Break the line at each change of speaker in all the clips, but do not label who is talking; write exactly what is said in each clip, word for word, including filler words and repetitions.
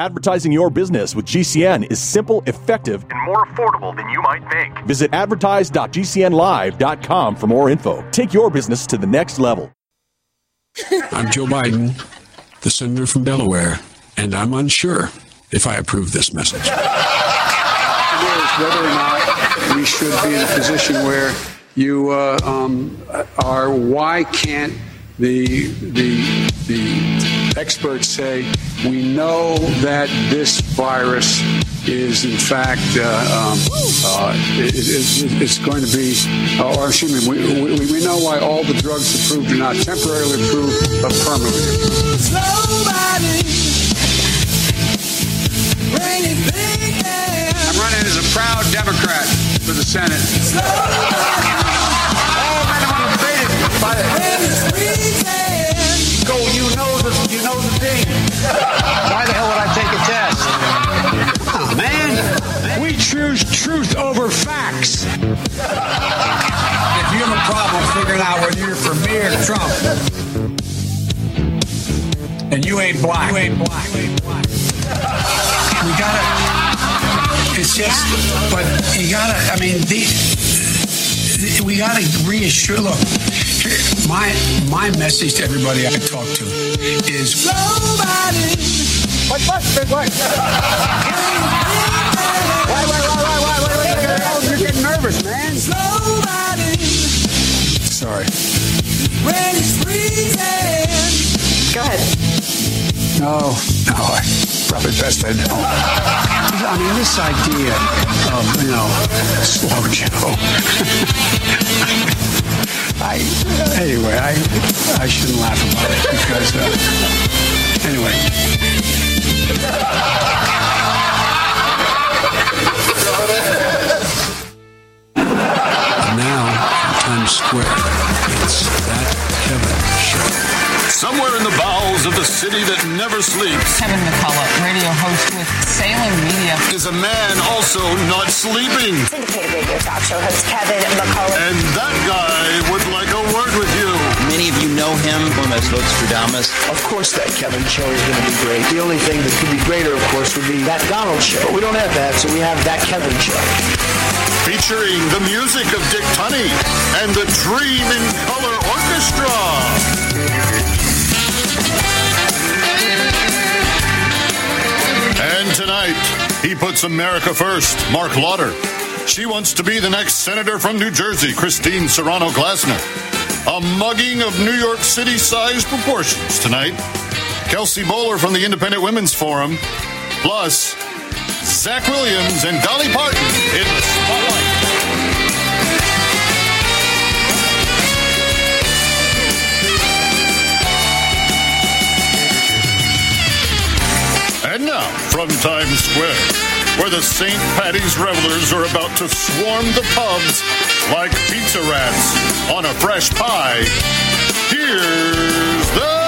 Advertising your business with G C N is simple, effective, and more affordable than you might think. Visit advertise dot g c n live dot com for more info. Take your business to the next level.
I'm Joe Biden, the senator from Delaware, and I'm unsure if I approve this message.
Whether or not we should be in a position where you uh, um, are, why can't the the the experts say we know that this virus is in fact uh, um, uh, it, it, it's going to be, uh, or excuse me, we, we, we know why all the drugs approved are not temporarily approved but permanently approved. I'm running as a proud Democrat for the Senate. Go, you know the you know the thing. Why the hell would I take a test? Oh, man, we choose truth over facts. If you have a problem figuring out whether you're for me or Trump, and you ain't black, you ain't black. We gotta. It's just, but you gotta. I mean, the, we gotta reassure. Look. My my message to everybody I talk to is nobody. What what what? Why why why why why why? You're getting nervous, man. Nobody. Sorry. When it's freezing. Go ahead. No, no. I probably best I don't. I mean, this idea of, you know, slow Joe. I, anyway, I I shouldn't laugh about it because, uh, anyway.
And now, in Times Square, it's That Kevin Show.
Somewhere in the bowels of the city that never sleeps,
Kevin McCullough, radio host with Salem Media,
is a man also not sleeping.
Syndicated radio talk show host Kevin McCullough.
And that guy would like a word with you.
Many of you know him, one of those votes for Damas.
Of course that Kevin show is going to be great. The only thing that could be greater, of course, would be that Donald show. But we don't have that, so we have that Kevin show.
Featuring the music of Dick Tunney and the Dream in Color Orchestra. And tonight, he puts America first, Mark Lauder. She wants to be the next senator from New Jersey, Christine Serrano-Glasner. A mugging of New York City-sized proportions tonight. Kelsey Bowler from the Independent Women's Forum. Plus, Zach Williams and Dolly Parton in the spotlight. And now, from Times Square, where the Saint Patty's revelers are about to swarm the pubs like pizza rats on a fresh pie, here's the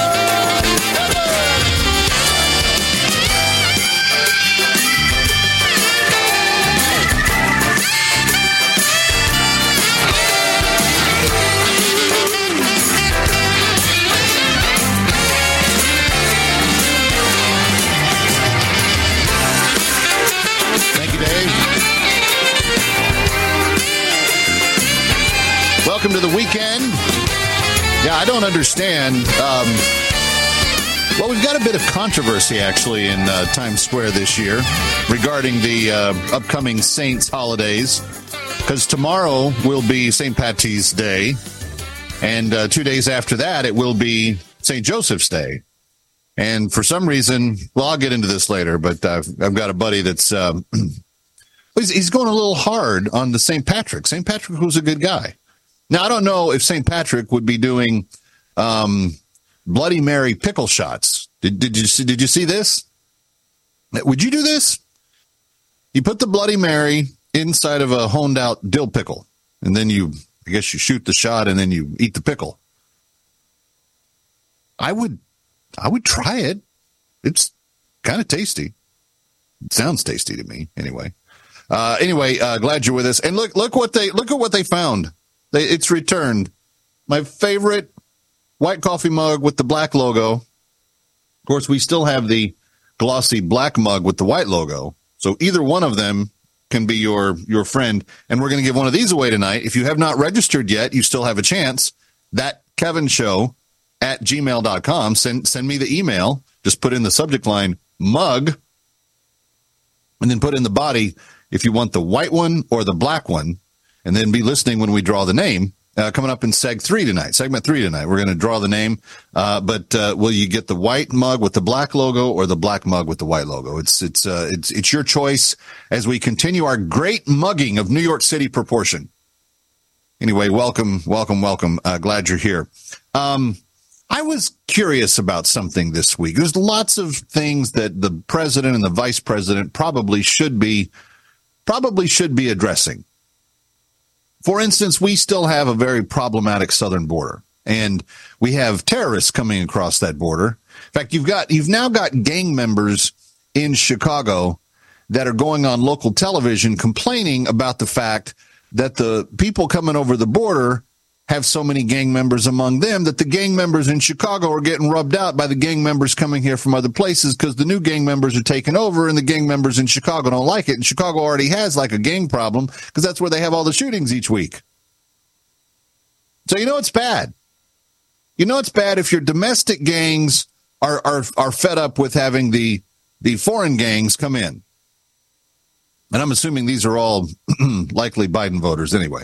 Welcome to the weekend. Yeah, I don't understand. Um, well, we've got a bit of controversy, actually, in uh, Times Square this year regarding the uh, upcoming Saints holidays, because tomorrow will be Saint Patty's Day, and uh, two days after that, it will be Saint Joseph's Day. And for some reason, well, I'll get into this later, but I've, I've got a buddy that's um, he's, he's going a little hard on the Saint Patrick. Saint Patrick was a good guy. Now, I don't know if Saint Patrick would be doing um, Bloody Mary pickle shots. Did, did you see, did you see this? Would you do this? You put the Bloody Mary inside of a honed out dill pickle, and then you, I guess you shoot the shot and then you eat the pickle. I would, I would try it. It's kind of tasty. It sounds tasty to me, anyway. Uh, anyway, uh, glad you're with us. And look, look what they look at what they found. They, it's returned. My favorite white coffee mug with the black logo. Of course, we still have the glossy black mug with the white logo. So either one of them can be your, your friend. And we're going to give one of these away tonight. If you have not registered yet, you still have a chance. That Kevin Show at gmail dot com. Send, send me the email. Just put in the subject line mug and then put in the body if you want the white one or the black one, and then be listening when we draw the name. Uh, coming up in seg three tonight, segment three tonight, we're going to draw the name. Uh, but uh, will you get the white mug with the black logo or the black mug with the white logo? It's it's uh, it's it's your choice as we continue our great mugging of New York City proportion. Anyway, welcome, welcome, welcome. Uh, glad you're here. Um, I was curious about something this week. There's lots of things that the president and the vice president probably should be probably should be addressing. For instance, we still have a very problematic southern border, and we have terrorists coming across that border. In fact, you've got you've now got gang members in Chicago that are going on local television complaining about the fact that the people coming over the border have so many gang members among them that the gang members in Chicago are getting rubbed out by the gang members coming here from other places because the new gang members are taking over and the gang members in Chicago don't like it. And Chicago already has like a gang problem because that's where they have all the shootings each week. So you know it's bad. You know it's bad if your domestic gangs are are are fed up with having the the foreign gangs come in. And I'm assuming these are all likely Biden voters anyway.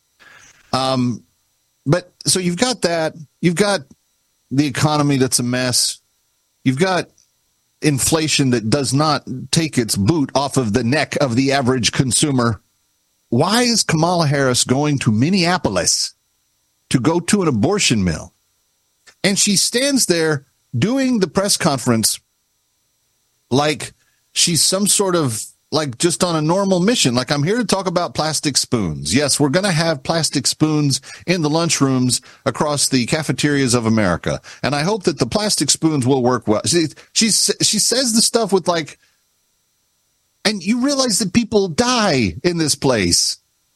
Um. But so you've got that. You've got the economy that's a mess. You've got inflation that does not take its boot off of the neck of the average consumer. Why is Kamala Harris going to Minneapolis to go to an abortion mill? And she stands there doing the press conference like she's some sort of like just on a normal mission. Like, I'm here to talk about plastic spoons. Yes, we're going to have plastic spoons in the lunchrooms across the cafeterias of America. And I hope that the plastic spoons will work well. She, she, she says the stuff with like, and you realize that people die in this place.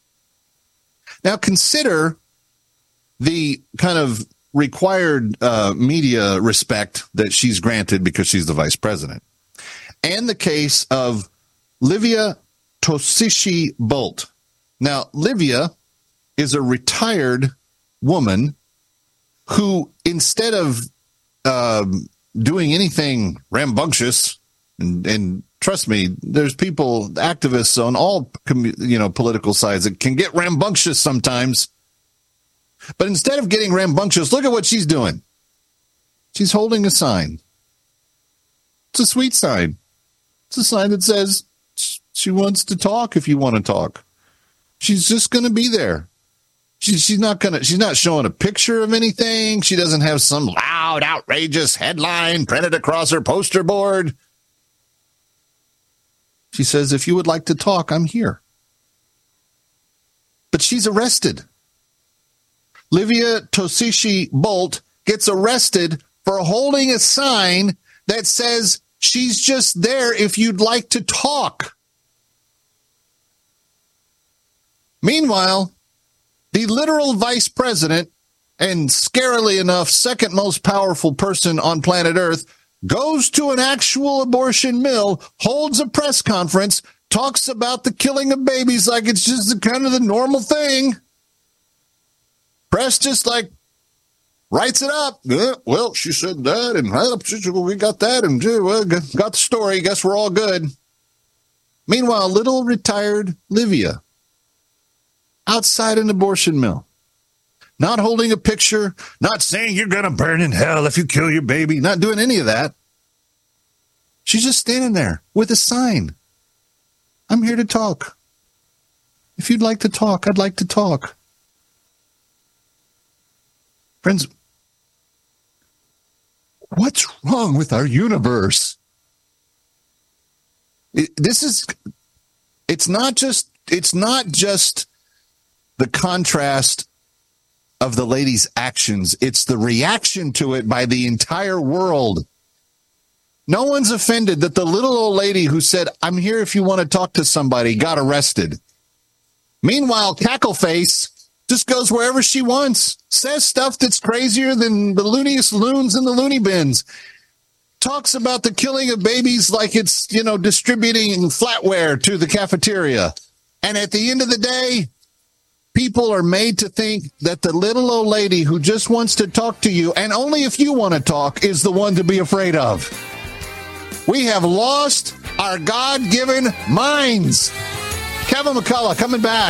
Now consider the kind of required uh, media respect that she's granted because she's the vice president. And the case of Livia Toshisi-Bolt. Now, Livia is a retired woman who, instead of uh, doing anything rambunctious, and, and trust me, there's people, activists on all you know political sides that can get rambunctious sometimes. But instead of getting rambunctious, look at what she's doing. She's holding a sign. It's a sweet sign. It's a sign that says, she wants to talk if you want to talk. She's just going to be there. She, she's not going to, she's not showing a picture of anything. She doesn't have some loud, outrageous headline printed across her poster board. She says, if you would like to talk, I'm here. But she's arrested. Livia Toshisi-Bolt gets arrested for holding a sign that says she's just there if you'd like to talk. Meanwhile, the literal vice president and scarily enough second most powerful person on planet Earth goes to an actual abortion mill, holds a press conference, talks about the killing of babies like it's just the, kind of the normal thing. Press just like writes it up. Yeah, well, she said that, and we got that, and well, got the story. Guess we're all good. Meanwhile, little retired Livia outside an abortion mill, not holding a picture, not saying you're going to burn in hell if you kill your baby, not doing any of that. She's just standing there with a sign. I'm here to talk. If you'd like to talk, I'd like to talk. Friends, what's wrong with our universe? It, this is, it's not just, it's not just the contrast of the lady's actions. It's the reaction to it by the entire world. No one's offended that the little old lady who said, I'm here if you want to talk to somebody, got arrested. Meanwhile, Cackleface just goes wherever she wants, says stuff that's crazier than the looniest loons in the loony bins, talks about the killing of babies like it's, you know, distributing flatware to the cafeteria. And at the end of the day, people are made to think that the little old lady who just wants to talk to you, and only if you want to talk, is the one to be afraid of. We have lost our God-given minds. Kevin McCullough coming back.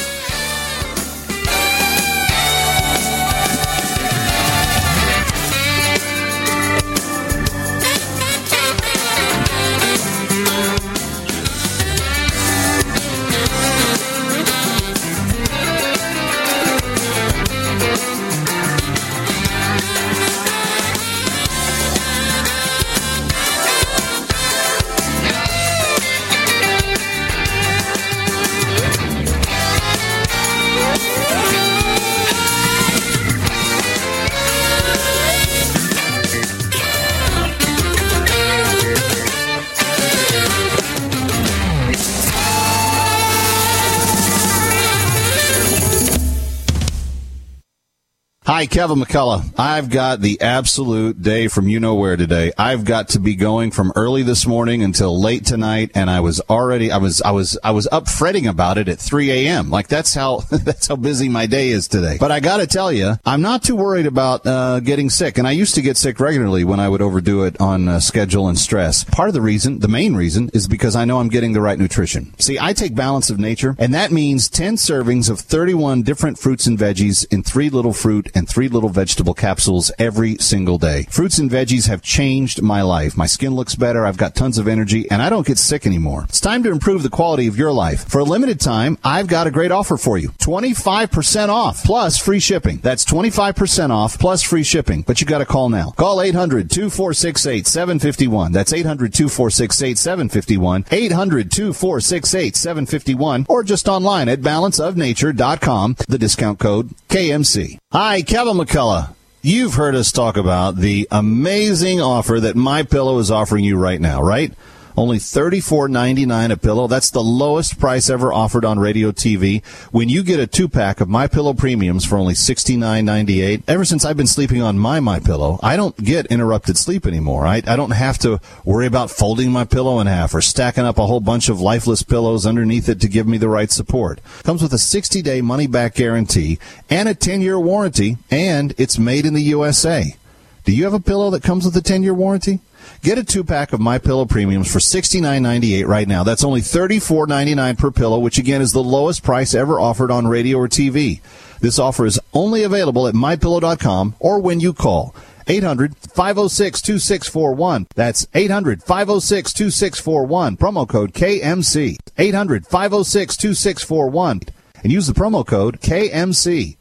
Hi, Kevin McCullough. I've got the absolute day from you-know-where today. I've got to be going from early this morning until late tonight, and I was already, I was, I was, I was up fretting about it at three a.m. Like, that's how, that's how busy my day is today. But I gotta tell you, I'm not too worried about, uh, getting sick. And I used to get sick regularly when I would overdo it on uh, schedule and stress. Part of the reason, the main reason, is because I know I'm getting the right nutrition. See, I take Balance of Nature, and that means ten servings of thirty-one different fruits and veggies in three little fruit and three little vegetable capsules every single day. Fruits and veggies have changed my life. My skin looks better, I've got tons of energy, and I don't get sick anymore. It's time to improve the quality of your life. For a limited time, I've got a great offer for you. twenty-five percent off plus free shipping. That's twenty-five percent off plus free shipping. But you got to call now. Call eight hundred, two four six eight, seven five one. That's eight hundred, two four six eight, seven five one. eight hundred, two four six eight, seven five one. Or just online at balance of nature dot com. The discount code K M C. Hi, Kevin McCullough. You've heard us talk about the amazing offer that MyPillow is offering you right now, right? Only thirty-four ninety-nine a pillow. That's the lowest price ever offered on radio T V. When you get a two-pack of MyPillow Premiums for only sixty-nine ninety-eight, ever since I've been sleeping on my MyPillow, I don't get interrupted sleep anymore. I, I don't have to worry about folding my pillow in half or stacking up a whole bunch of lifeless pillows underneath it to give me the right support. Comes with a sixty-day money-back guarantee and a ten-year warranty, and it's made in the U S A. Do you have a pillow that comes with a ten-year warranty? Get a two-pack of MyPillow Premiums for sixty-nine ninety-eight right now. That's only thirty-four ninety-nine per pillow, which, again, is the lowest price ever offered on radio or T V. This offer is only available at my pillow dot com or when you call eight hundred, five oh six, two six four one. That's eight hundred, five oh six, two six four one. Promo code K M C. eight hundred, five oh six, two six four one. And use the promo code K M C.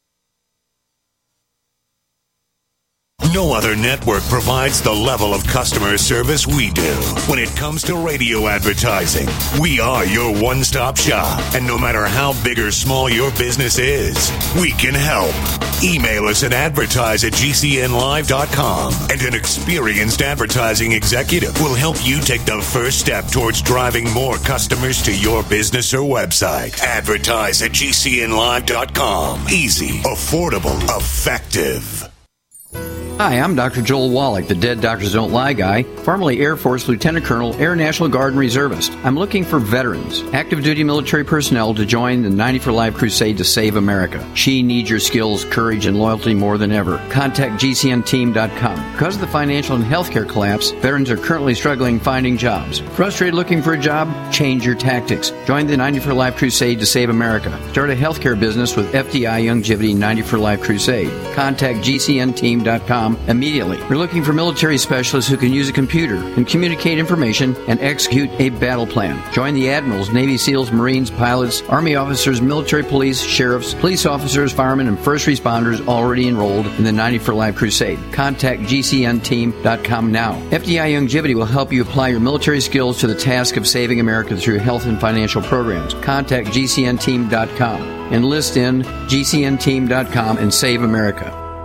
No other network provides the level of customer service we do. When it comes to radio advertising, we are your one-stop shop. And no matter how big or small your business is, we can help. Email us at advertise at G C N live dot com, and an experienced advertising executive will help you take the first step towards driving more customers to your business or website. Advertise at G C N live dot com. Easy, affordable, effective.
Hi, I'm Doctor Joel Wallach, the Dead Doctors Don't Lie guy, formerly Air Force Lieutenant Colonel, Air National Guard and Reservist. I'm looking for veterans, active duty military personnel to join the ninety for Life crusade to save America. She needs your skills, courage, and loyalty more than ever. Contact G C N team dot com. Because of the financial and healthcare collapse, veterans are currently struggling finding jobs. Frustrated looking for a job? Change your tactics. Join the ninety for Life crusade to save America. Start a healthcare business with F D I Youngevity ninety for Life crusade. Contact G C N team dot com immediately. We're looking for military specialists who can use a computer and communicate information and execute a battle plan. Join the admirals, Navy SEALs, Marines, pilots, Army officers, military police, sheriffs, police officers, firemen, and first responders already enrolled in the ninety for Life crusade. Contact G C N team dot com now. F D I Youngevity will help you apply your military skills to the task of saving America through health and financial programs. Contact G C N team dot com. Enlist in G C N team dot com and save America.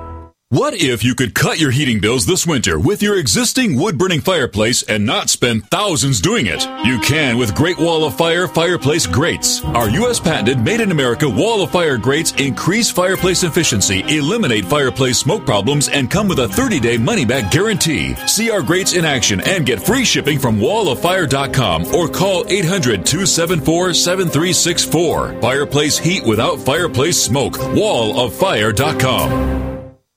What if you could cut your heating bills this winter with your existing wood-burning fireplace and not spend thousands doing it? You can with Great Wall of Fire fireplace grates. Our U S patented made-in-America Wall of Fire grates increase fireplace efficiency, eliminate fireplace smoke problems, and come with a thirty-day money-back guarantee. See our grates in action and get free shipping from wall of fire dot com or call eight hundred, two seven four, seven three six four. Fireplace heat without fireplace smoke. wall of fire dot com.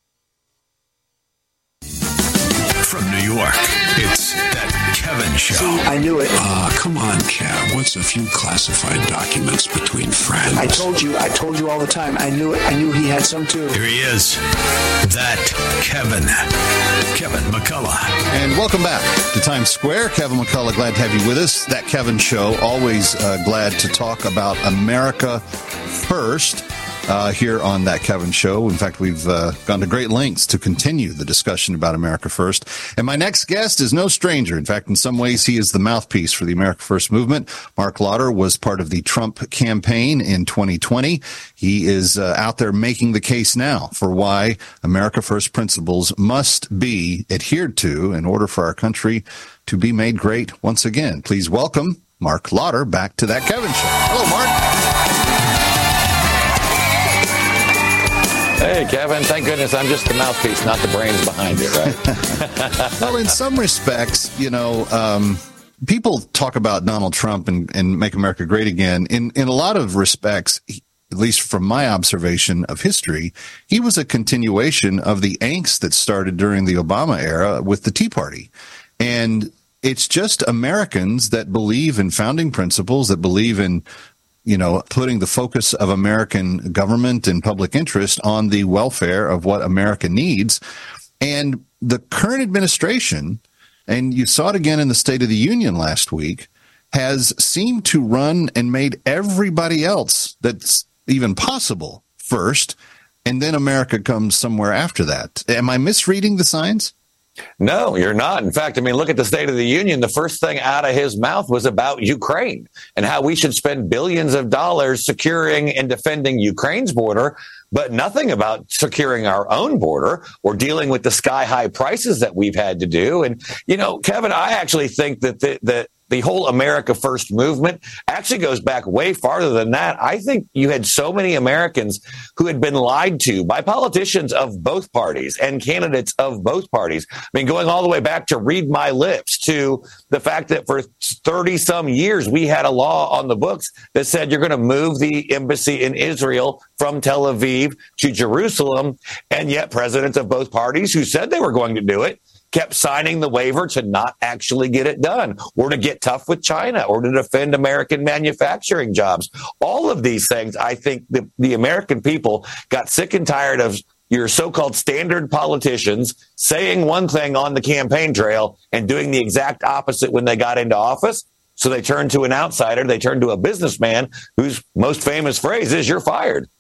From New York, it's That Kevin Show.
I knew it.
Ah, uh, come on, Kev. What's a few classified documents between friends?
I told you. I told you all the time. I knew it. I knew he had some, too.
Here he is. That Kevin. Kevin McCullough.
And welcome back to Times Square. Kevin McCullough, glad to have you with us. That Kevin Show. Always uh, glad to talk about America first. Uh, here on That Kevin Show. In fact, we've uh, gone to great lengths to continue the discussion about America First. And my next guest is no stranger. In fact, in some ways, he is the mouthpiece for the America First movement. Mark Lauder was part of the Trump campaign in twenty twenty. He is uh, out there making the case now for why America First principles must be adhered to in order for our country to be made great once again. Please welcome Mark Lauder back to That Kevin Show. Hello, Mark.
Hey, Kevin, thank goodness I'm just the mouthpiece, not the brains behind it, right?
Well, in some respects, you know, um, people talk about Donald Trump and, and Make America Great Again. In, in a lot of respects, he, at least from my observation of history, he was a continuation of the angst that started during the Obama era with the Tea Party. And it's just Americans that believe in founding principles, that believe in you know, putting the focus of American government and public interest on the welfare of what America needs. And the current administration, and you saw it again in the State of the Union last week, has seemed to run and made everybody else that's even possible first, and then America comes somewhere after that. Am I misreading the signs?
No, you're not. In fact, I mean, look at the State of the Union. The first thing out of his mouth was about Ukraine and how we should spend billions of dollars securing and defending Ukraine's border, but nothing about securing our own border or dealing with the sky high prices that we've had to do. And, you know, Kevin, I actually think that the, the The whole America First movement actually goes back way farther than that. I think you had so many Americans who had been lied to by politicians of both parties and candidates of both parties. I mean, going all the way back to Read My Lips, to the fact that for thirty some years, we had a law on the books that said you're going to move the embassy in Israel from Tel Aviv to Jerusalem. And yet presidents of both parties who said they were going to do it kept signing the waiver to not actually get it done, or to get tough with China, or to defend American manufacturing jobs. All of these things, I think the, the American people got sick and tired of your so-called standard politicians saying one thing on the campaign trail and doing the exact opposite when they got into office. So they turned to an outsider. They turned to a businessman whose most famous phrase is, "You're fired."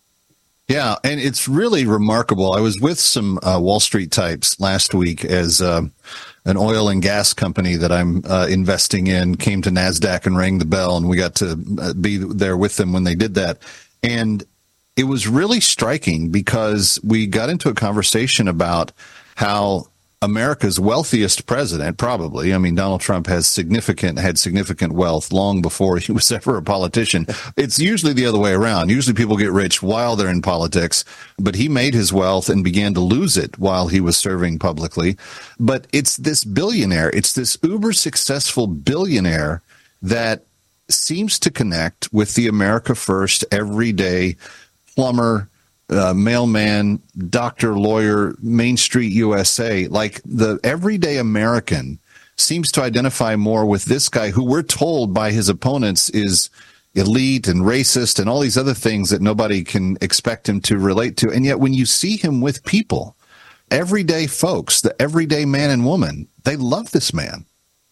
Yeah, and it's really remarkable. I was with some uh, Wall Street types last week as uh, an oil and gas company that I'm uh, investing in came to NASDAQ and rang the bell, and we got to uh, be there with them when they did that. And it was really striking because we got into a conversation about how America's wealthiest president, probably, I mean, Donald Trump has significant, had significant wealth long before he was ever a politician. It's usually the other way around. Usually people get rich while they're in politics, but he made his wealth and began to lose it while he was serving publicly. But it's this billionaire, it's this uber successful billionaire that seems to connect with the America First everyday plumber, Uh, mailman, doctor, lawyer, Main Street U S A. Like the everyday American seems to identify more with this guy who we're told by his opponents is elite and racist and all these other things that nobody can expect him to relate to. And yet when you see him with people, everyday folks, the everyday man and woman, they love this man.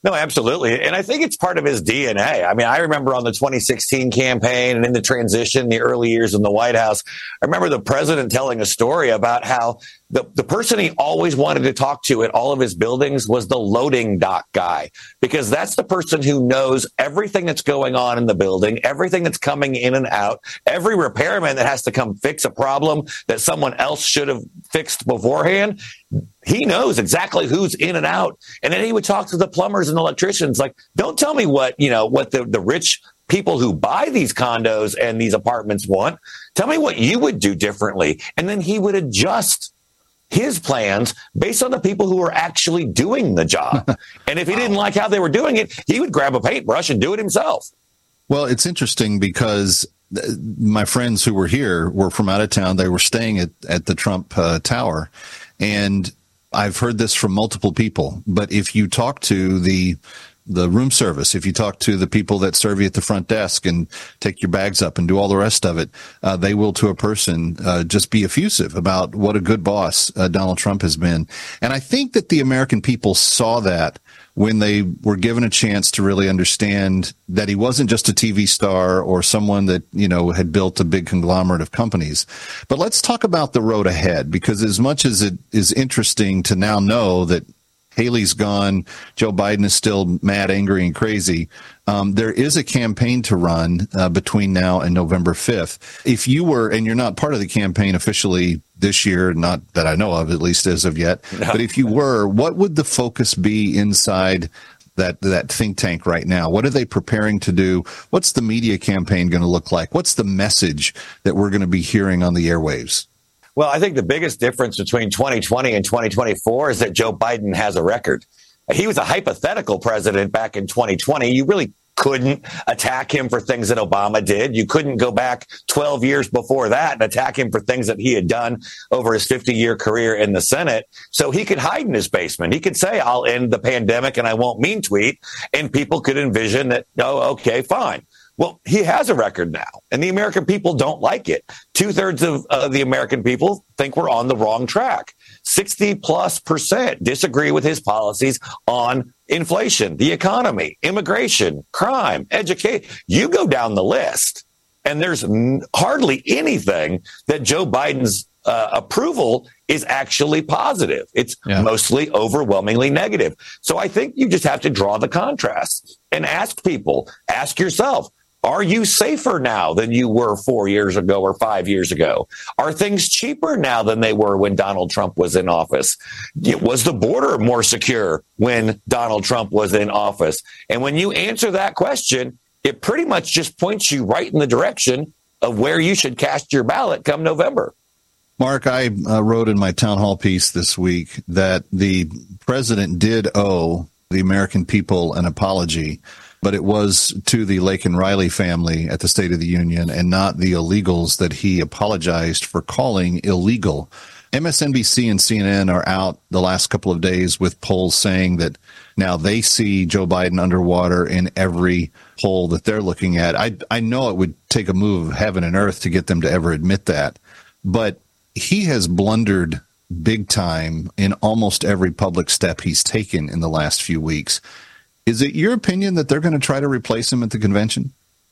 No, absolutely. And I think it's part of his D N A. I mean, I remember on the twenty sixteen campaign and in the transition, the early years in the White House, I remember the president telling a story about how the, the person he always wanted to talk to at all of his buildings was the loading dock guy, because that's the person who knows everything that's going on in the building, everything that's coming in and out, every repairman that has to come fix a problem that someone else should have fixed beforehand. He knows exactly who's in and out. And then he would talk to the plumbers and electricians like, don't tell me what, you know, what the, the rich people who buy these condos and these apartments want. Tell me what you would do differently. And then he would adjust his plans based on the people who are actually doing the job. And if he didn't like how they were doing it, he would grab a paintbrush and do it himself.
Well, it's interesting because my friends who were here were from out of town. They were staying at, at the Trump uh, Tower. And I've heard this from multiple people. But if you talk to the the room service, if you talk to the people that serve you at the front desk and take your bags up and do all the rest of it, uh, they will, to a person, uh, just be effusive about what a good boss uh, Donald Trump has been. And I think that the American people saw that when they were given a chance to really understand that he wasn't just a T V star or someone that, you know, had built a big conglomerate of companies. But let's talk about the road ahead, because as much as it is interesting to now know that Haley's gone, Joe Biden is still mad, angry, and crazy, Um, there is a campaign to run uh, between now and November fifth. If you were, and you're not part of the campaign officially this year, not that I know of, at least as of yet, no. But if you were, what would the focus be inside that that think tank right now? What are they preparing to do? What's the media campaign going to look like? What's the message that we're going to be hearing on the airwaves?
Well, I think the biggest difference between twenty twenty and twenty twenty-four is that Joe Biden has a record. He was a hypothetical president back in twenty twenty. You really couldn't attack him for things that Obama did. You couldn't go back twelve years before that and attack him for things that he had done over his fifty-year career in the Senate. So he could hide in his basement. He could say, I'll end the pandemic and I won't mean tweet. And people could envision that, oh, okay, fine. Well, he has a record now, and the American people don't like it. Two-thirds of uh, the American people think we're on the wrong track. sixty plus percent disagree with his policies on inflation, the economy, immigration, crime, education. You go down the list, and there's n- hardly anything that Joe Biden's uh, approval is actually positive. It's yeah. mostly overwhelmingly negative. So I think you just have to draw the contrast and ask people, ask yourself, are you safer now than you were four years ago or five years ago? Are things cheaper now than they were when Donald Trump was in office? Was the border more secure when Donald Trump was in office? And when you answer that question, it pretty much just points you right in the direction of where you should cast your ballot come November.
Mark, I uh, wrote in my town hall piece this week that the president did owe the American people an apology, but it was to the Laken Riley family at the State of the Union and not the illegals that he apologized for calling illegal. M S N B C and C N N are out the last couple of days with polls saying that now they see Joe Biden underwater in every poll that they're looking at. I, I know it would take a move of heaven and earth to get them to ever admit that, but he has blundered big time in almost every public step he's taken in the last few weeks. Is it your opinion that they're going to try to replace him at the convention?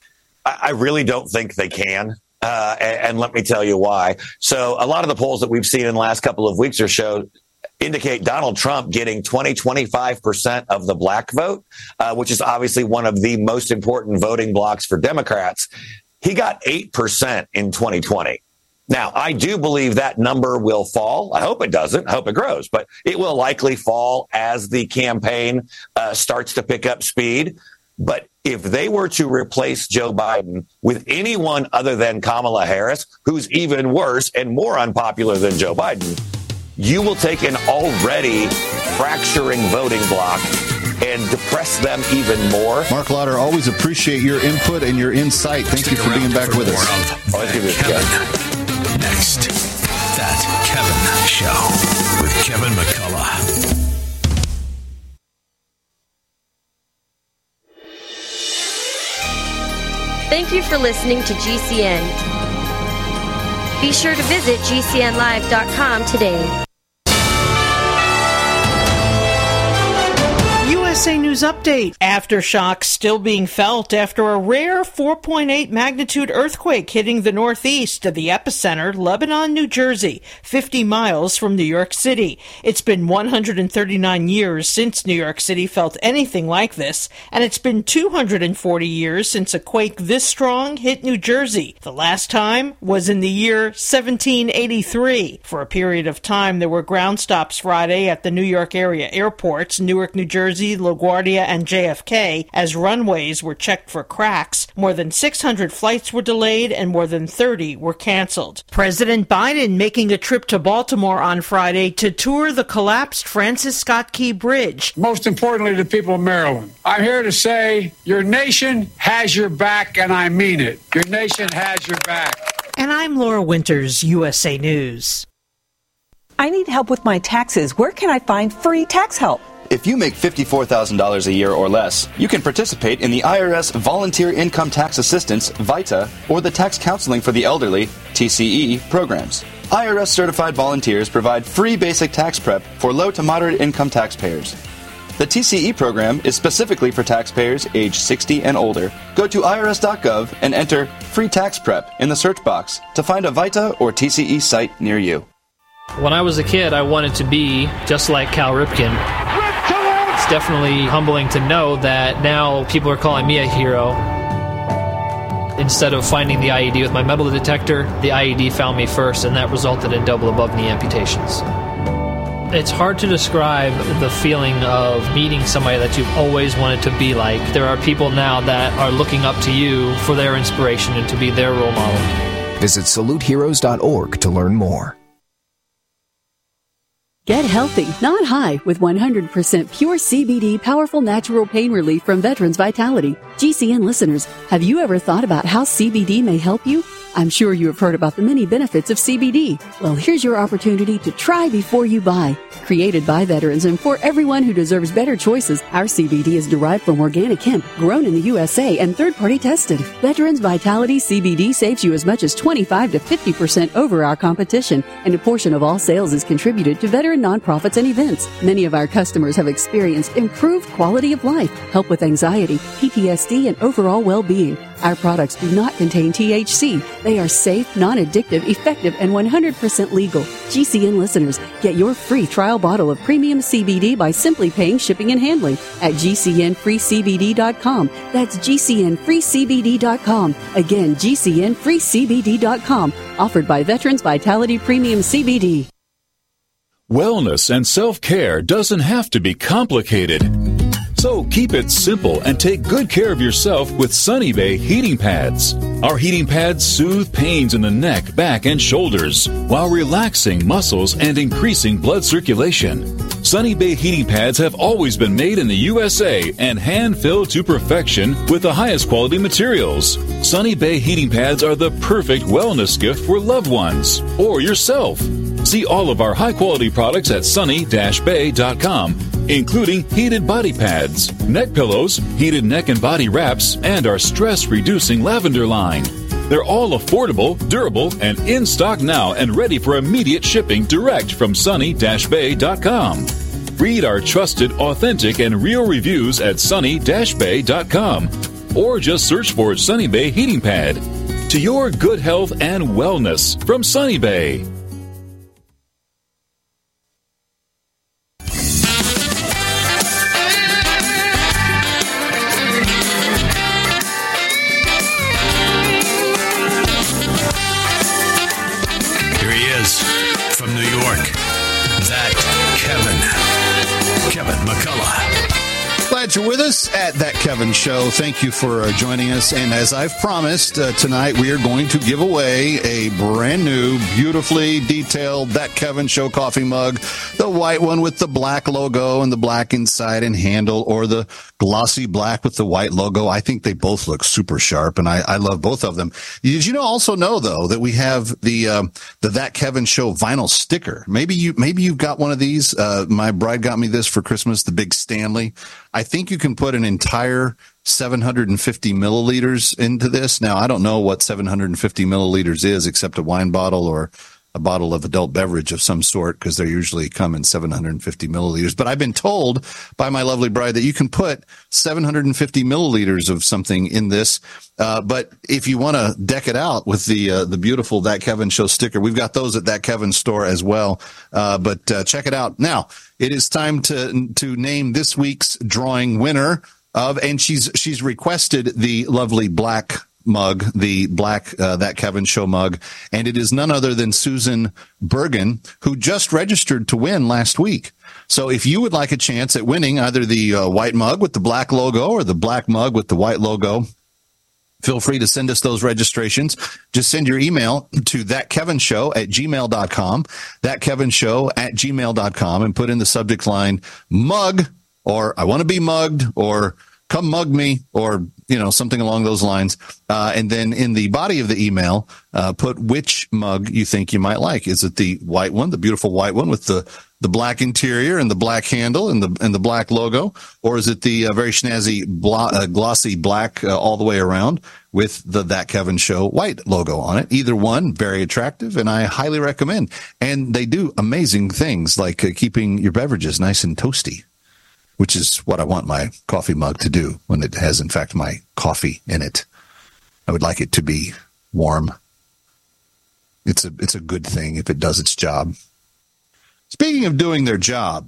I really don't think they can. Uh, and, and let me tell you why. So a lot of the polls that we've seen in the last couple of weeks or so indicate Donald Trump getting twenty, twenty-five percent of the black vote, uh, which is obviously one of the most important voting blocks for Democrats. He got eight percent in twenty twenty. Now, I do believe that number will fall. I hope it doesn't. I hope it grows, but it will likely fall as the campaign uh, starts to pick up speed. But if they were to replace Joe Biden with anyone other than Kamala Harris, who's even worse and more unpopular than Joe Biden, you will take an already fracturing voting bloc and depress them even more.
Mark Lauder, always appreciate your input and your insight. Thank Stick you for being back for with us.
Always give it Kevin. Next, That Kevin Show with Kevin McCullough.
Thank you for listening to G C N. Be sure to visit G C N live dot com today.
U S A News News Update. Aftershocks still being felt after a rare four point eight magnitude earthquake hitting the northeast of the epicenter, Lebanon, New Jersey, fifty miles from New York City. It's been one hundred thirty-nine years since New York City felt anything like this, and it's been two hundred forty years since a quake this strong hit New Jersey. The last time was in the year seventeen eighty-three. For a period of time, there were ground stops Friday at the New York area airports, Newark, New Jersey, LaGuardia, and J F K, as runways were checked for cracks. More than six hundred flights were delayed and more than thirty were canceled. President Biden making a trip to Baltimore on Friday to tour the collapsed Francis Scott Key Bridge.
Most importantly, to the people of Maryland, I'm here to say your nation has your back, and I mean it. Your nation has your back.
And I'm Laura Winters, U S A News.
I need help with my taxes. Where can I find free tax help?
If you make fifty-four thousand dollars a year or less, you can participate in the I R S Volunteer Income Tax Assistance, VITA, or the Tax Counseling for the Elderly, T C E, programs. I R S-certified volunteers provide free basic tax prep for low to moderate income taxpayers. The T C E program is specifically for taxpayers age sixty and older. Go to I R S dot gov and enter Free Tax Prep in the search box to find a VITA or T C E site near you.
When I was a kid, I wanted to be just like Cal Ripken. It's definitely humbling to know that now people are calling me a hero. Instead of finding the I E D with my metal detector, the I E D found me first, and that resulted in double above-knee amputations. It's hard to describe the feeling of meeting somebody that you've always wanted to be like. There are people now that are looking up to you for their inspiration and to be their role model.
Visit salute heroes dot org to learn more.
Get healthy, not high, with one hundred percent pure C B D powerful natural pain relief from Veterans Vitality. G C N listeners, have you ever thought about how C B D may help you? I'm sure you have heard about the many benefits of C B D. Well, here's your opportunity to try before you buy. Created by veterans and for everyone who deserves better choices, our C B D is derived from organic hemp, grown in the U S A and third-party tested. Veterans Vitality C B D saves you as much as twenty-five to fifty percent over our competition, and a portion of all sales is contributed to veteran nonprofits and events. Many of our customers have experienced improved quality of life, help with anxiety, P T S D, and overall well-being. Our products do not contain T H C. They are safe, non-addictive, effective, and one hundred percent legal. G C N listeners, get your free trial bottle of premium C B D by simply paying shipping and handling at G C N free C B D dot com. That's G C N free C B D dot com. Again, G C N free C B D dot com. Offered by Veterans Vitality Premium C B D.
Wellness and self-care doesn't have to be complicated. So keep it simple and take good care of yourself with Sunny Bay heating pads. Our heating pads soothe pains in the neck, back, and shoulders while relaxing muscles and increasing blood circulation. Sunny Bay heating pads have always been made in the U S A and hand-filled to perfection with the highest quality materials. Sunny Bay heating pads are the perfect wellness gift for loved ones or yourself. See all of our high-quality products at sunny dash bay dot com, including heated body pads, neck pillows, heated neck and body wraps, and our stress-reducing lavender line. They're all affordable, durable, and in stock now and ready for immediate shipping direct from sunny dash bay dot com. Read our trusted, authentic, and real reviews at sunny dash bay dot com or just search for Sunny Bay Heating Pad. To your good health and wellness from Sunny Bay.
Glad you're with us at That Kevin Show. Thank you for uh, joining us. And as I've promised, uh, tonight we are going to give away a brand new, beautifully detailed That Kevin Show coffee mug. The white one with the black logo and the black inside and handle, or the glossy black with the white logo. I think they both look super sharp, and I, I love both of them. Did you know, also know, though, that we have the uh, the That Kevin Show vinyl sticker? Maybe, you, maybe you've got one of these. Uh, my bride got me this for Christmas, the big Stanley. I think you can put an entire seven hundred fifty milliliters into this. Now, I don't know what seven hundred fifty milliliters is except a wine bottle or a bottle of adult beverage of some sort, because they usually come in seven hundred fifty milliliters. But I've been told by my lovely bride that you can put seven hundred fifty milliliters of something in this. Uh, but if you want to deck it out with the uh, the beautiful That Kevin Show sticker, we've got those at That Kevin store as well. Uh, but uh, check it out. Now, it is time to to name this week's drawing winner of, and she's she's requested the lovely black mug, the black uh, That Kevin Show mug, and it is none other than Susan Bergen, who just registered to win last week. So if you would like a chance at winning either the uh, white mug with the black logo or the black mug with the white logo, feel free to send us those registrations. Just send your email to thatkevinshow at gmail dot com, thatkevinshow at gmail dot com, and put in the subject line mug, or I want to be mugged, or come mug me, or, you know, something along those lines. Uh, and then in the body of the email, uh, put which mug you think you might like. Is it the white one, the beautiful white one with the, the black interior and the black handle and the and the black logo? Or is it the uh, very snazzy, blo- uh, glossy black uh, all the way around with the That Kevin Show white logo on it? Either one, very attractive, and I highly recommend. And they do amazing things like uh, keeping your beverages nice and toasty, which is what I want my coffee mug to do when it has, in fact, my coffee in it. I would like it to be warm. It's a it's a good thing if it does its job. Speaking of doing their job,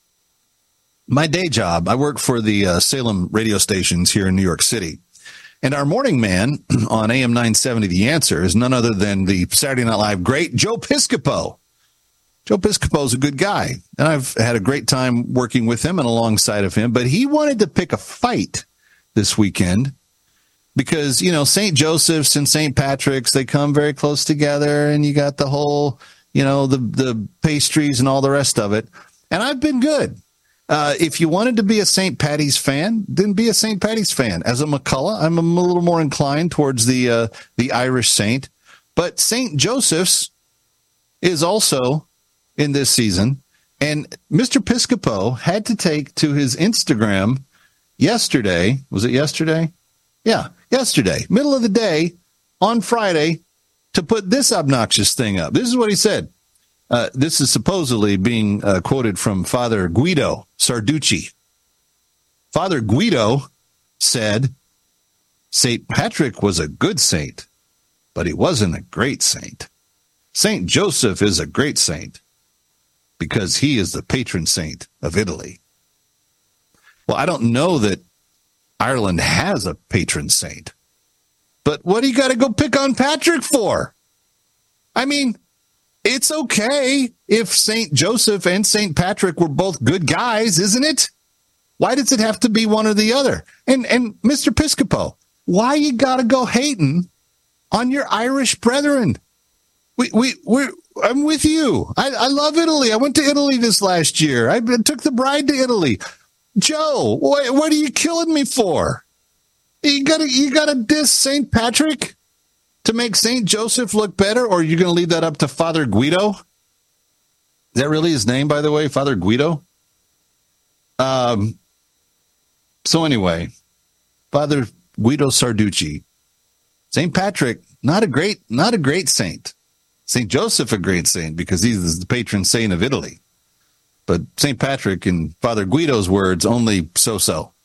my day job, I work for the uh, Salem radio stations here in New York City. And our morning man on A M nine seventy, The Answer, is none other than the Saturday Night Live great Joe Piscopo. Joe Piscopo is a good guy, and I've had a great time working with him and alongside of him, but he wanted to pick a fight this weekend because, you know, Saint Joseph's and Saint Patrick's, they come very close together, and you got the whole, you know, the, the pastries and all the rest of it. And I've been good. Uh, if you wanted to be a Saint Patty's fan, then be a Saint Patty's fan. As a McCullough, I'm a little more inclined towards the, uh, the Irish saint, but Saint Joseph's is also in this season, and Mister Piscopo had to take to his Instagram yesterday. Was it yesterday? Yeah, yesterday, middle of the day on Friday, to put this obnoxious thing up. This is what he said. Uh, this is supposedly being uh, quoted from Father Guido Sarducci. Father Guido said, Saint Patrick was a good saint, but he wasn't a great saint. Saint Joseph is a great saint, because he is the patron saint of Italy. Well, I don't know that Ireland has a patron saint, but what do you got to go pick on Patrick for? I mean, it's okay if Saint Joseph and Saint Patrick were both good guys, isn't it? Why does it have to be one or the other? And and Mister Piscopo, why you got to go hating on your Irish brethren? We we we're I'm with you. I, I love Italy. I went to Italy this last year. I took the bride to Italy. Joe, what, what are you killing me for? You gotta, you gotta diss Saint Patrick to make Saint Joseph look better, or are you going to leave that up to Father Guido? Is that really his name, by the way, Father Guido? Um. So anyway, Father Guido Sarducci, Saint Patrick, not a great, not a great saint. Saint Joseph, a great saint, because he's the patron saint of Italy. But Saint Patrick, in Father Guido's words, only so-so.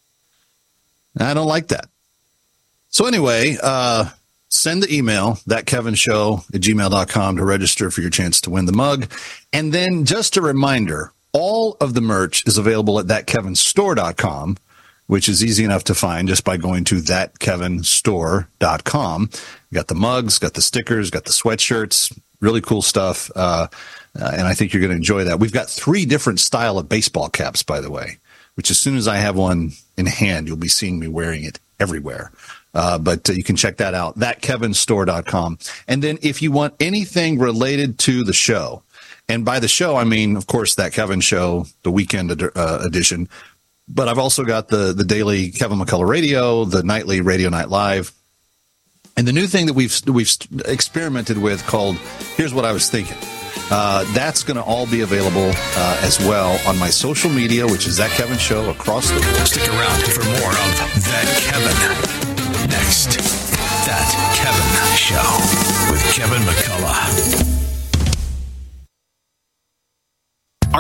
I don't like that. So anyway, uh, send the email, thatkevinshow at gmail dot com, to register for your chance to win the mug. And then just a reminder, all of the merch is available at that kevin store dot com, which is easy enough to find just by going to that kevin store dot com. Got the mugs, got the stickers, got the sweatshirts, really cool stuff. Uh, uh, and I think you're going to enjoy that. We've got three different style of baseball caps, by the way, which as soon as I have one in hand, you'll be seeing me wearing it everywhere. Uh, but uh, you can check that out, that kevin store dot com. And then if you want anything related to the show, and by the show, I mean, of course, That Kevin Show, the weekend ed- uh, edition, but I've also got the, the daily Kevin McCullough Radio, the nightly Radio Night Live, and the new thing that we've we've experimented with called Here's What I Was Thinking. Uh, that's going to all be available uh, as well on my social media, which is That Kevin Show across the world.
Stick around for more of That Kevin. Next, That Kevin Show with Kevin McCullough.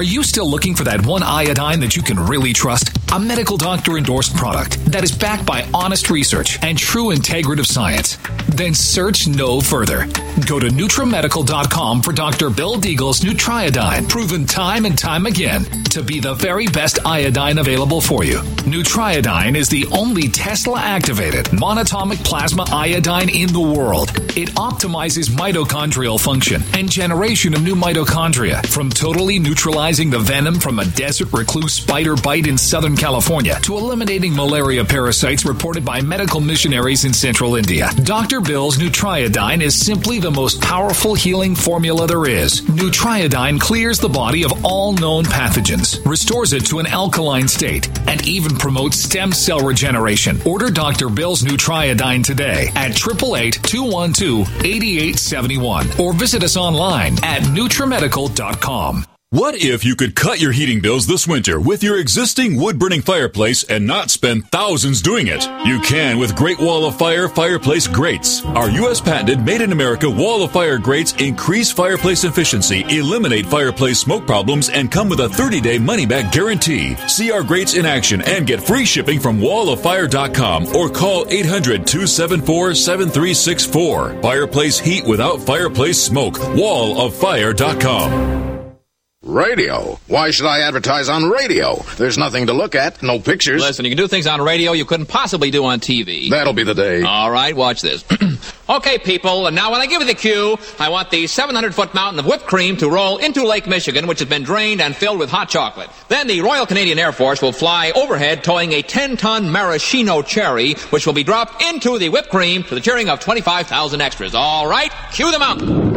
Are you still looking for that one iodine that you can really trust? A medical doctor endorsed product that is backed by honest research and true integrative science? Then search no further. Go to Nutramedical dot com for Doctor Bill Deagle's Nutriodine, proven time and time again to be the very best iodine available for you. Nutriodine is the only Tesla-activated monatomic plasma iodine in the world. It optimizes mitochondrial function and generation of new mitochondria, from totally neutralizing the venom from a desert recluse spider bite in Southern California to eliminating malaria parasites reported by medical missionaries in central India. Doctor Bill's Nutriodine is simply the most powerful healing formula there is. Nutriodine clears the body of all known pathogens, restores it to an alkaline state, and even promotes stem cell regeneration. Order Doctor Bill's Nutriodine today at eight eight eight, two one two, eight eight seven one or visit us online at Nutramedical dot com.
What if you could cut your heating bills this winter with your existing wood-burning fireplace and not spend thousands doing it? You can with Great Wall of Fire fireplace grates. Our U S patented made-in-America Wall of Fire grates increase fireplace efficiency, eliminate fireplace smoke problems, and come with a thirty-day money-back guarantee. See our grates in action and get free shipping from wall of fire dot com or call eight hundred, two seven four, seven three six four. Fireplace heat without fireplace smoke. wall of fire dot com.
Radio? Why should I advertise on radio? There's nothing to look at, no pictures.
Listen, you can do things on radio you couldn't possibly do on T V.
That'll be the day.
All right, watch this. Okay, people, and now when I give you the cue, I want the seven hundred foot mountain of whipped cream to roll into Lake Michigan, which has been drained and filled with hot chocolate. Then the Royal Canadian Air Force will fly overhead towing a ten ton maraschino cherry, which will be dropped into the whipped cream to the cheering of twenty-five thousand extras. All right, cue the mountain.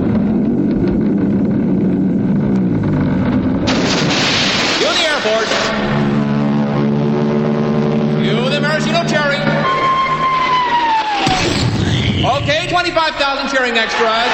Airport. You the maraschino cherry. Okay, twenty-five thousand cheering extras.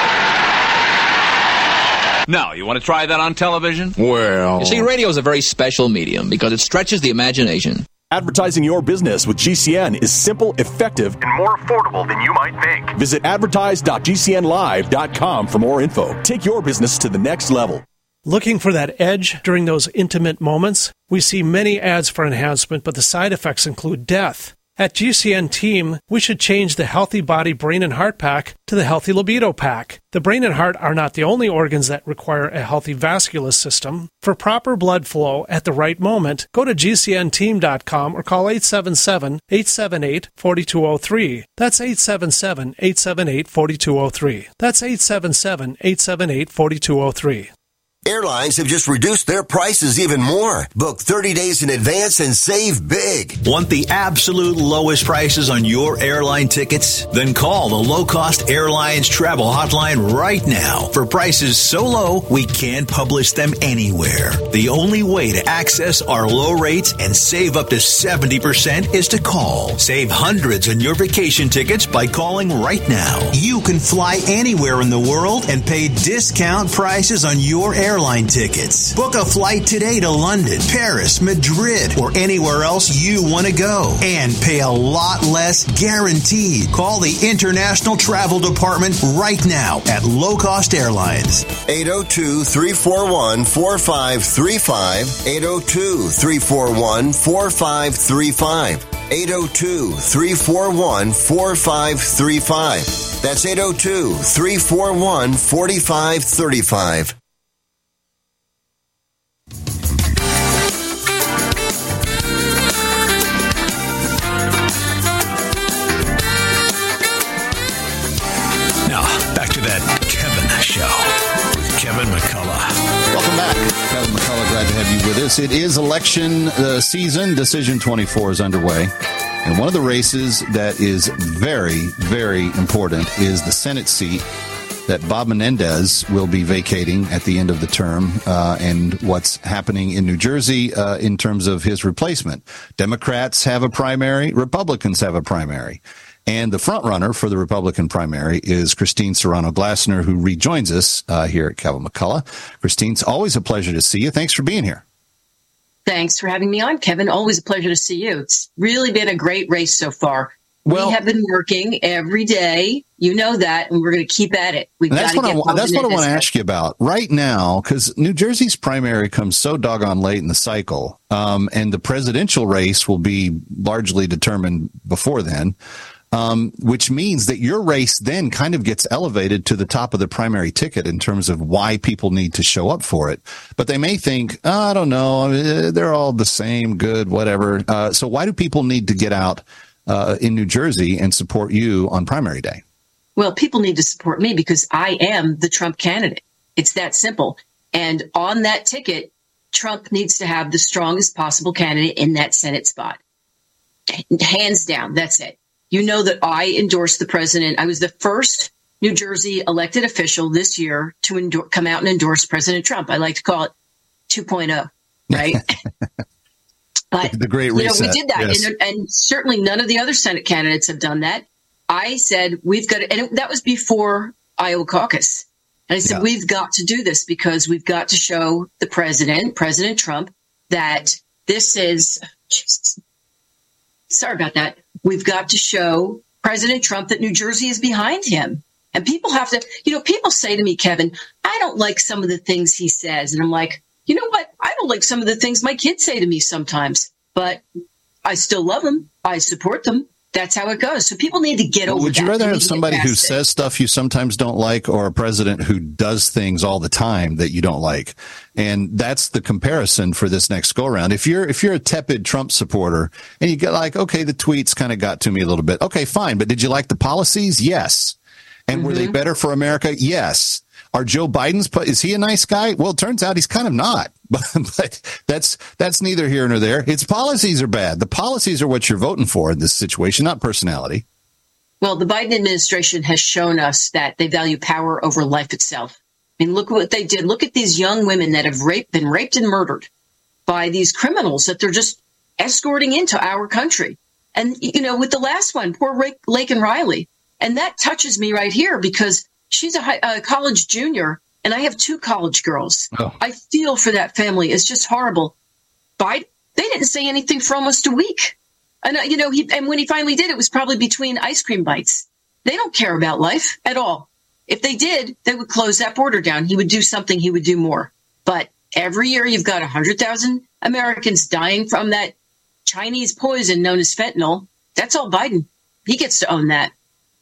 Now, you want to try that on television?
Well...
You see, radio is a very special medium because it stretches the imagination.
Advertising your business with G C N is simple, effective, and more affordable than you might think. Visit advertise dot G C N live dot com for more info. Take your business to the next level.
Looking for that edge during those intimate moments? We see many ads for enhancement, but the side effects include death. At G C N Team, we should change the Healthy Body, Brain, and Heart Pack to the Healthy Libido Pack. The brain and heart are not the only organs that require a healthy vascular system. For proper blood flow at the right moment, go to G C N team dot com or call eight seven seven, eight seven eight, four two zero three. That's eight seven seven, eight seven eight, four two zero three. That's eight seven seven, eight seven eight, four two zero three.
Airlines have just reduced their prices even more. Book thirty days in advance and save big.
Want the absolute lowest prices on your airline tickets? Then call the Low Cost Airlines Travel Hotline right now for prices so low we can't publish them anywhere. The only way to access our low rates and save up to seventy percent is to call. Save hundreds on your vacation tickets by calling right now. You can fly anywhere in the world and pay discount prices on your airline airline tickets. Book a flight today to London, Paris, Madrid, or anywhere else you want to go and pay a lot less guaranteed. Call the International Travel Department right now at Low Cost Airlines.
eight oh two, three four one, four five three five. eight oh two, three four one, four five three five. eight oh two, three four one, four five three five. That's eight oh two, three four one, four five three five.
Show with Kevin McCullough.
Welcome back. Kevin McCullough, glad to have you with us. It is election uh, season. Decision twenty-four is underway. And one of the races that is very, very important is the Senate seat that Bob Menendez will be vacating at the end of the term, uh, and what's happening in New Jersey uh, in terms of his replacement. Democrats have a primary. Republicans have a primary. And the front runner for the Republican primary is Christine Serrano-Glasner, who rejoins us uh, here at Kevin McCullough. Christine, it's always a pleasure to see you. Thanks for being here.
Thanks for having me on, Kevin. Always a pleasure to see you. It's really been a great race so far.
Well, we have been working every day. You know that, and we're going to keep at it. We've
that's
got
what
to get
I, that's what I want to
way.
ask you about right now, because New Jersey's primary comes so doggone late in the cycle, um, and the presidential race will be largely determined before then, um, which means that your race then kind of gets elevated to the top of the primary ticket in terms of why people need to show up for it. But they may think, oh, I don't know, they're all the same, good, whatever. Uh, so why do people need to get out uh, in New Jersey and support you on primary day?
Well, people need to support me because I am the Trump candidate. It's that simple. And on that ticket, Trump needs to have the strongest possible candidate in that Senate spot. Hands down, that's it. You know that I endorsed the president. I was the first New Jersey elected official this year to endorse, come out and endorse President Trump. I like to call it two point oh, right? But
the great reset.
You know, we did that.
Yes.
And, and certainly none of the other Senate candidates have done that. I said, we've got to, and it, that was before Iowa caucus. And I said, yeah. we've got to do this because we've got to show the president, President Trump, that this is, just, sorry about that. We've got to show President Trump that New Jersey is behind him. And people have to, you know, people say to me, Kevin, I don't like some of the things he says. And I'm like, you know what? I don't like some of the things my kids say to me sometimes, but I still love them. I support them. That's how it goes. So people need to get over that.
Would you rather have somebody who says stuff you sometimes don't like or a president who does things all the time that you don't like? And that's the comparison for this next go around. If you're, if you're a tepid Trump supporter and you get like, okay, the tweets kind of got to me a little bit. Okay, fine. But did you like the policies? Yes. And mm-hmm. were they better for America? Yes. Are Joe Biden's, is he a nice guy? Well, it turns out he's kind of not, but, but that's, that's neither here nor there. Its policies are bad. The policies are what you're voting for in this situation, not personality.
Well, the Biden administration has shown us that they value power over life itself. I mean, look what they did. Look at these young women that have raped, been raped and murdered by these criminals that they're just escorting into our country. And, you know, with the last one, poor Laken Riley. And that touches me right here because she's a, high, a college junior, and I have two college girls. Oh. I feel for that family. It's just horrible. Biden, they didn't say anything for almost a week. And, uh, you know, he, and when he finally did, it was probably between ice cream bites. They don't care about life at all. If they did, they would close that border down. He would do something. He would do more. But every year you've got one hundred thousand Americans dying from that Chinese poison known as fentanyl. That's all Biden. He gets to own that.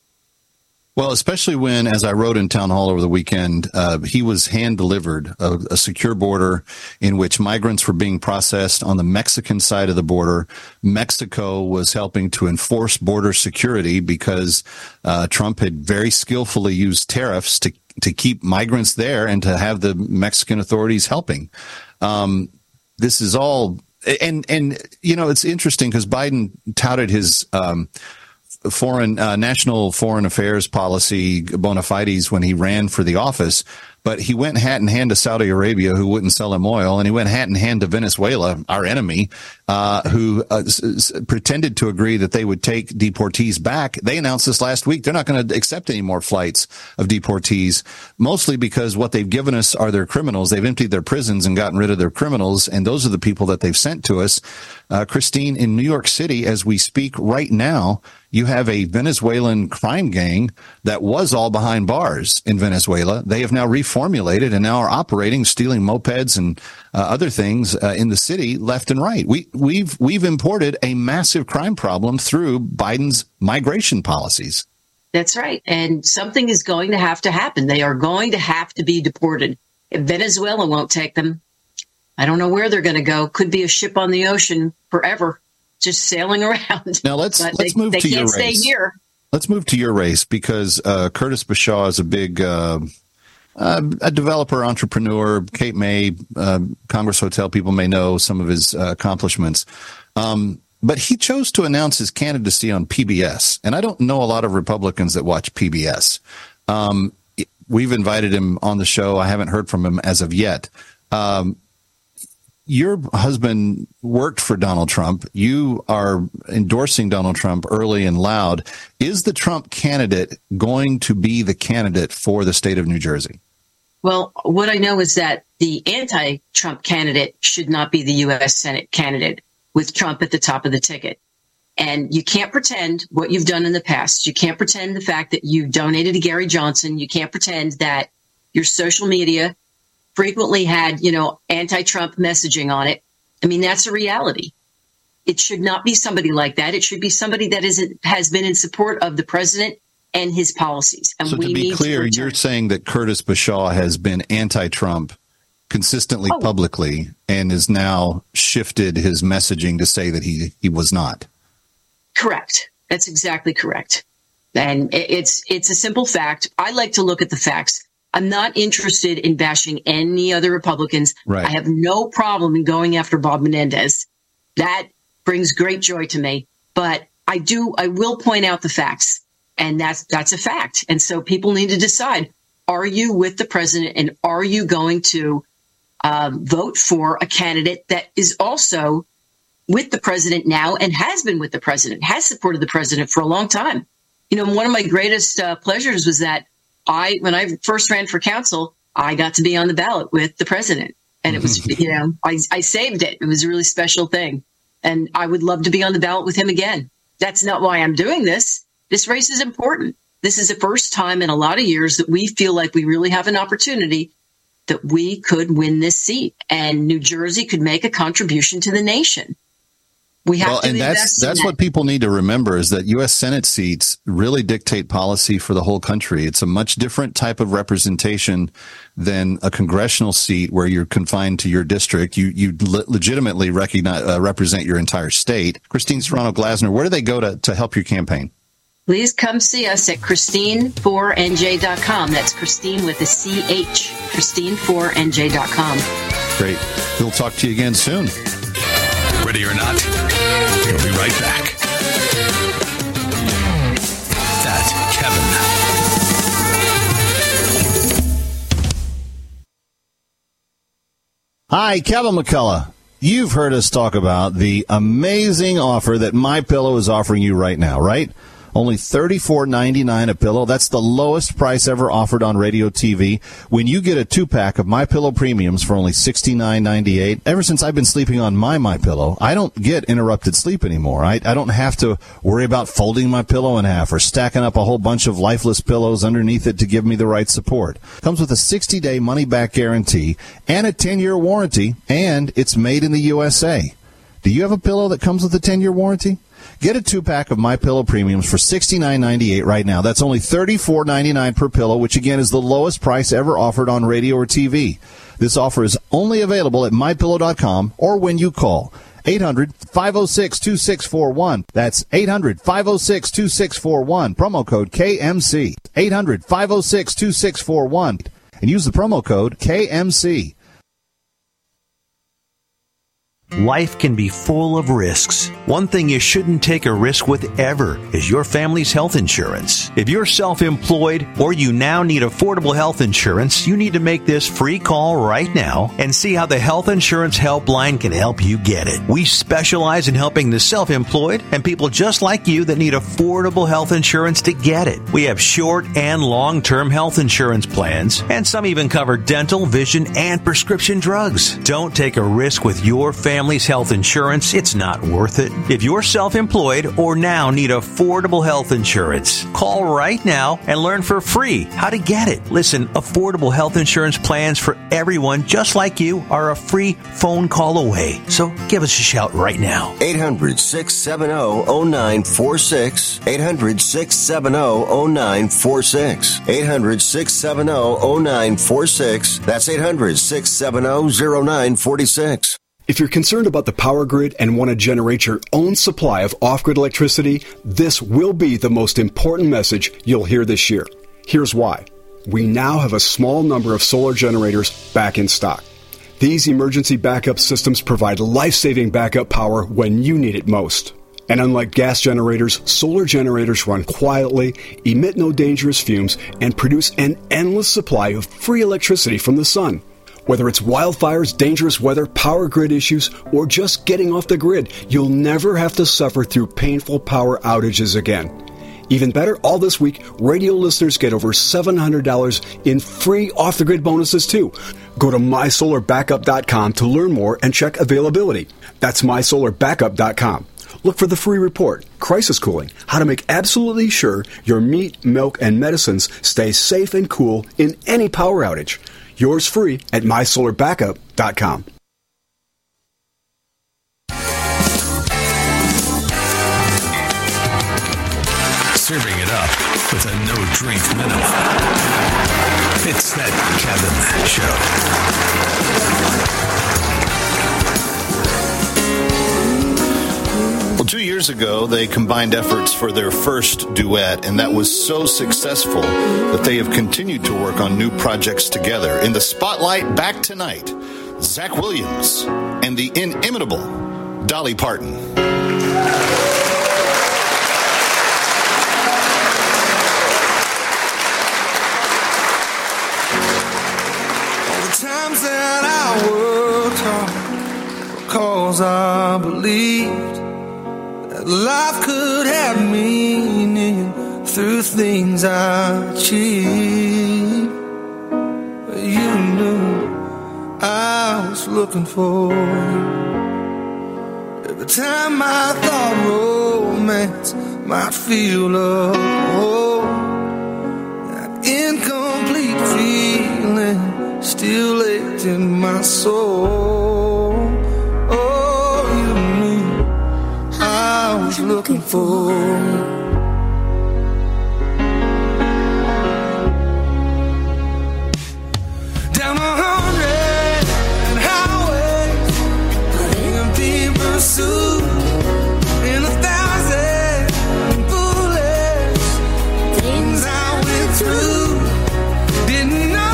Well, especially when, as I wrote in Town Hall over the weekend, uh, he was hand-delivered a, a secure border in which migrants were being processed on the Mexican side of the border. Mexico was helping to enforce border security because uh, Trump had very skillfully used tariffs to to keep migrants there and to have the Mexican authorities helping. Um, this is all, and and you know, it's interesting because Biden touted his Um, foreign uh, national foreign affairs policy bona fides when he ran for the office, but he went hat in hand to Saudi Arabia, who wouldn't sell him oil, and he went hat in hand to Venezuela, our enemy, uh, who uh, s- s- pretended to agree that they would take deportees back. They announced this last week. They're not going to accept any more flights of deportees, mostly because what they've given us are their criminals. They've emptied their prisons and gotten rid of their criminals, and those are the people that they've sent to us. Uh, Christine, in New York City, as we speak right now, you have a Venezuelan crime gang that was all behind bars in Venezuela. They have now reformulated and now are operating, stealing mopeds and uh, other things uh, in the city left and right. We, we've we've imported a massive crime problem through Biden's migration policies.
That's right. And something is going to have to happen. They are going to have to be deported. If Venezuela won't take them, I don't know where they're going to go. Could be a ship on the ocean forever, just sailing around.
Now let's
but
let's
they,
move
they
to your
can't
race.
Stay here.
Let's move to your race because uh, Curtis Bashaw is a big uh, uh, a developer, entrepreneur. Cape May, uh, Congress Hotel, people may know some of his uh, accomplishments. Um, but he chose to announce his candidacy on P B S. And I don't know a lot of Republicans that watch P B S. Um, we've invited him on the show. I haven't heard from him as of yet. Um, Your husband worked for Donald Trump. You are endorsing Donald Trump early and loud. Is the Trump candidate going to be the candidate for the state of New Jersey?
Well, what I know is that the anti-Trump candidate should not be the U S Senate candidate with Trump at the top of the ticket. And you can't pretend what you've done in the past. You can't pretend the fact that you donated to Gary Johnson. You can't pretend that your social media frequently had, you know, anti-Trump messaging on it. I mean, that's a reality. It should not be somebody like that. It should be somebody that isn't, has been in support of the president and his policies. And
so
we
to be
need
clear,
to
you're saying that Curtis Bashaw has been anti-Trump consistently
oh.
publicly and has now shifted his messaging to say that he, he was not.
Correct. That's exactly correct. And it's it's a simple fact. I like to look at the facts. I'm not interested in bashing any other Republicans.
Right.
I have no problem in going after Bob Menendez. That brings great joy to me. But I do, I will point out the facts. And that's that's a fact. And so people need to decide, are you with the president and are you going to uh, vote for a candidate that is also with the president now and has been with the president, has supported the president for a long time? You know, one of my greatest uh, pleasures was that I, when I first ran for council, I got to be on the ballot with the president. And it was, you know, I, I saved it. It was a really special thing. And I would love to be on the ballot with him again. That's not why I'm doing this. This race is important. This is the first time in a lot of years that we feel like we really have an opportunity that we could win this seat and New Jersey could make a contribution to the nation. We have
well,
to
and that's that's
that.
what people need to remember is that U S Senate seats really dictate policy for the whole country. It's a much different type of representation than a congressional seat where you're confined to your district. You you le- legitimately recognize, uh, represent your entire state. Christine Serrano Glasner, where do they go to, to help your campaign?
Please come see us at Christine four N J dot com. That's Christine with a C H, Christine four N J dot com.
Great. We'll talk to you again soon.
Ready or not, we'll be right back. That's Kevin.
Hi, Kevin McCullough. You've heard us talk about the amazing offer that MyPillow is offering you right now, right? Only thirty-four ninety-nine a pillow. That's the lowest price ever offered on radio T V. When you get a two-pack of MyPillow Premiums for only sixty-nine ninety-eight, ever since I've been sleeping on my MyPillow, I don't get interrupted sleep anymore. I, I don't have to worry about folding my pillow in half or stacking up a whole bunch of lifeless pillows underneath it to give me the right support. Comes with a sixty-day money-back guarantee and a ten-year warranty, and it's made in the U S A. Do you have a pillow that comes with a ten-year warranty? Get a two-pack of MyPillow Premiums for sixty-nine ninety-eight right now. That's only thirty-four ninety-nine per pillow, which, again, is the lowest price ever offered on radio or T V. This offer is only available at my pillow dot com or when you call eight hundred, five oh six, two six four one. That's eight hundred, five oh six, two six four one. Promo code K M C. eight hundred, five oh six, two six four one. And use the promo code K M C.
Life can be full of risks. One thing you shouldn't take a risk with ever is your family's health insurance. If you're self-employed or you now need affordable health insurance, you need to make this free call right now and see how the Health Insurance Helpline can help you get it. We specialize in helping the self-employed and people just like you that need affordable health insurance to get it. We have short and long-term health insurance plans, and some even cover dental, vision, and prescription drugs. Don't take a risk with your family. Family's health insurance, it's not worth it. If you're self-employed or now need affordable health insurance, call right now and learn for free how to get it. Listen, affordable health insurance plans for everyone just like you are a free phone call away. So give us a shout right now.
eight hundred, six seven zero, zero nine four six. eight hundred, six seven zero, zero nine four six. eight hundred, six seven zero, zero nine four six. That's eight hundred, six seven zero, zero nine four six.
If you're concerned about the power grid and want to generate your own supply of off-grid electricity, this will be the most important message you'll hear this year. Here's why. We now have a small number of solar generators back in stock. These emergency backup systems provide life-saving backup power when you need it most. And unlike gas generators, solar generators run quietly, emit no dangerous fumes, and produce an endless supply of free electricity from the sun. Whether it's wildfires, dangerous weather, power grid issues, or just getting off the grid, you'll never have to suffer through painful power outages again. Even better, all this week, radio listeners get over seven hundred dollars in free off-the-grid bonuses, too. Go to my solar backup dot com to learn more and check availability. That's my solar backup dot com. Look for the free report, Crisis Cooling, how to make absolutely sure your meat, milk, and medicines stay safe and cool in any power outage. Yours free at my solar backup dot com.
Serving it up with a no-drink minimum. It's that Kevin Show.
Well, two years ago, they combined efforts for their first duet, and that was so successful that they have continued to work on new projects together. In the spotlight, back tonight, Zach Williams and the inimitable Dolly Parton.
Times that I worked hard because I believed that life could have meaning through things I achieved. You knew I was looking for you. Every time I thought romance might feel a hole, that incomplete feeling still ached in my soul. Oh, you knew I was looking for you. Down a hundred highways of empty pursuit, in a thousand foolish things I went through. Didn't know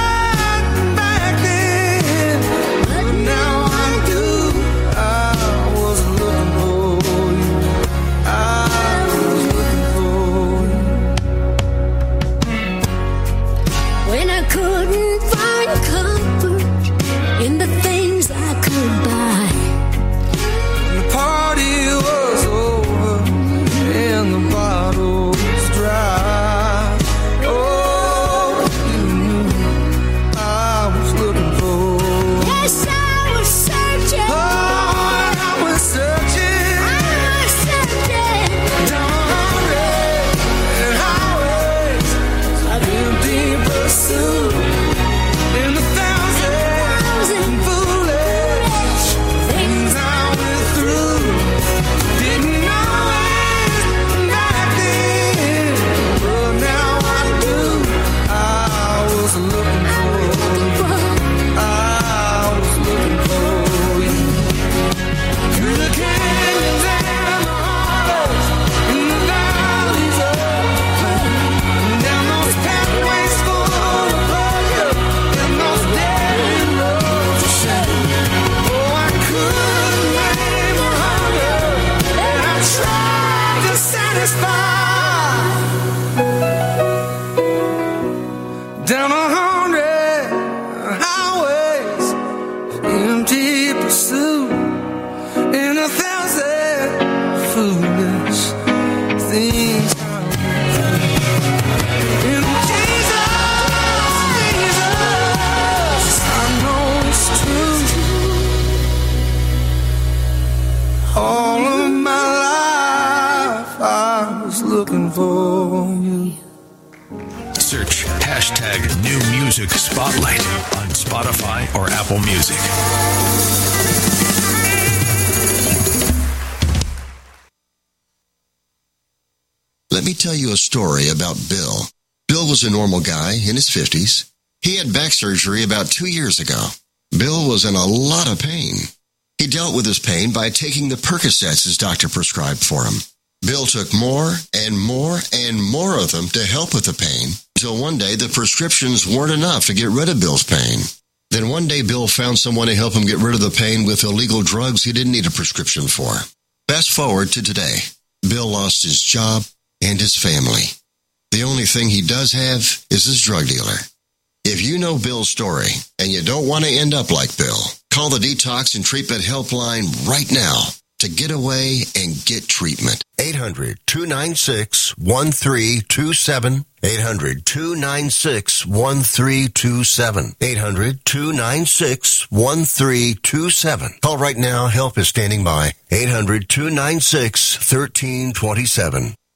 down a hundred highways, empty pursuit, in a thousand foolish things. In Jesus, Jesus, I know it's true. All of my life I was looking for you.
Search hashtag New Music Spotlight on Spotify or Apple Music.
Let me tell you a story about Bill. Bill was a normal guy in his fifties. He had back surgery about two years ago. Bill was in a lot of pain. He dealt with his pain by taking the Percocets his doctor prescribed for him. Bill took more and more and more of them to help with the pain, until one day the prescriptions weren't enough to get rid of Bill's pain. Then one day Bill found someone to help him get rid of the pain with illegal drugs he didn't need a prescription for. Fast forward to today. Bill lost his job and his family. The only thing he does have is his drug dealer. If you know Bill's story and you don't want to end up like Bill, call the Detox and Treatment Helpline right now. to get away and get treatment. eight hundred, two nine six, one three two seven. eight hundred, two nine six, one three two seven. eight hundred, two nine six, one three two seven. Call right now. Help is standing by. eight hundred, two nine six, one three two seven.